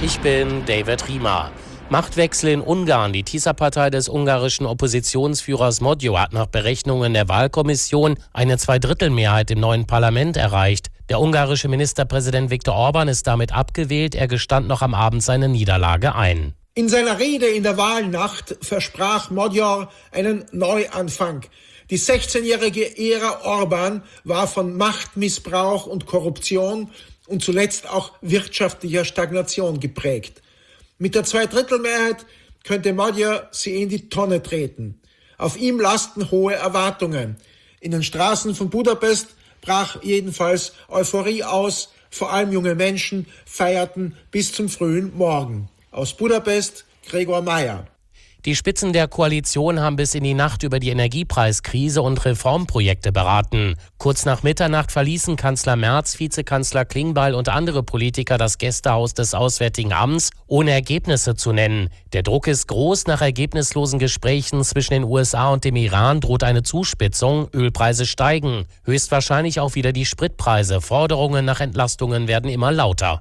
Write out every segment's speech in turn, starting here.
Ich bin David Riemer. Machtwechsel in Ungarn. Die TISA-Partei des ungarischen Oppositionsführers Magyar hat nach Berechnungen der Wahlkommission eine Zweidrittelmehrheit im neuen Parlament erreicht. Der ungarische Ministerpräsident Viktor Orbán ist damit abgewählt. Er gestand noch am Abend seine Niederlage ein. In seiner Rede in der Wahlnacht versprach Magyar einen Neuanfang. Die 16-jährige Ära Orbán war von Machtmissbrauch und Korruption und zuletzt auch wirtschaftlicher Stagnation geprägt. Mit der Zweidrittelmehrheit könnte Magyar sie in die Tonne treten. Auf ihm lasten hohe Erwartungen. In den Straßen von Budapest brach jedenfalls Euphorie aus. Vor allem junge Menschen feierten bis zum frühen Morgen. Aus Budapest, Gregor Meyer. Die Spitzen der Koalition haben bis in die Nacht über die Energiepreiskrise und Reformprojekte beraten. Kurz nach Mitternacht verließen Kanzler Merz, Vizekanzler Klingbeil und andere Politiker das Gästehaus des Auswärtigen Amts, ohne Ergebnisse zu nennen. Der Druck ist groß. Nach ergebnislosen Gesprächen zwischen den USA und dem Iran droht eine Zuspitzung. Ölpreise steigen. Höchstwahrscheinlich auch wieder die Spritpreise. Forderungen nach Entlastungen werden immer lauter.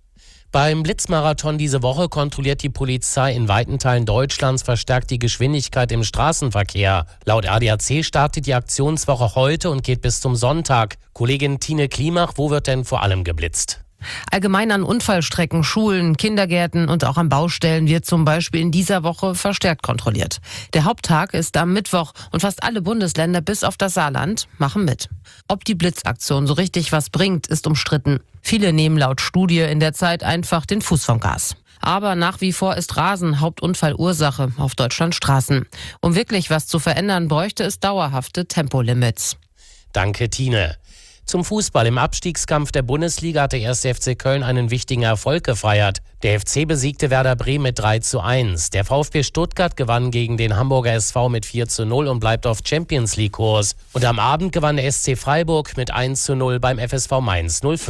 Beim Blitzmarathon diese Woche kontrolliert die Polizei in weiten Teilen Deutschlands verstärkt die Geschwindigkeit im Straßenverkehr. Laut ADAC startet die Aktionswoche heute und geht bis zum Sonntag. Kollegin Tine Klimach, wo wird denn vor allem geblitzt? Allgemein an Unfallstrecken, Schulen, Kindergärten und auch an Baustellen wird zum Beispiel in dieser Woche verstärkt kontrolliert. Der Haupttag ist am Mittwoch und fast alle Bundesländer bis auf das Saarland machen mit. Ob die Blitzaktion so richtig was bringt, ist umstritten. Viele nehmen laut Studie in der Zeit einfach den Fuß vom Gas. Aber nach wie vor ist Rasen Hauptunfallursache auf Deutschlands Straßen. Um wirklich was zu verändern, bräuchte es dauerhafte Tempolimits. Danke, Tine. Zum Fußball. Im Abstiegskampf der Bundesliga hat der 1. FC Köln einen wichtigen Erfolg gefeiert. Der FC besiegte Werder Bremen mit 3:1. Der VfB Stuttgart gewann gegen den Hamburger SV mit 4:0 und bleibt auf Champions-League-Kurs. Und am Abend gewann der SC Freiburg mit 1:0 beim FSV Mainz 05.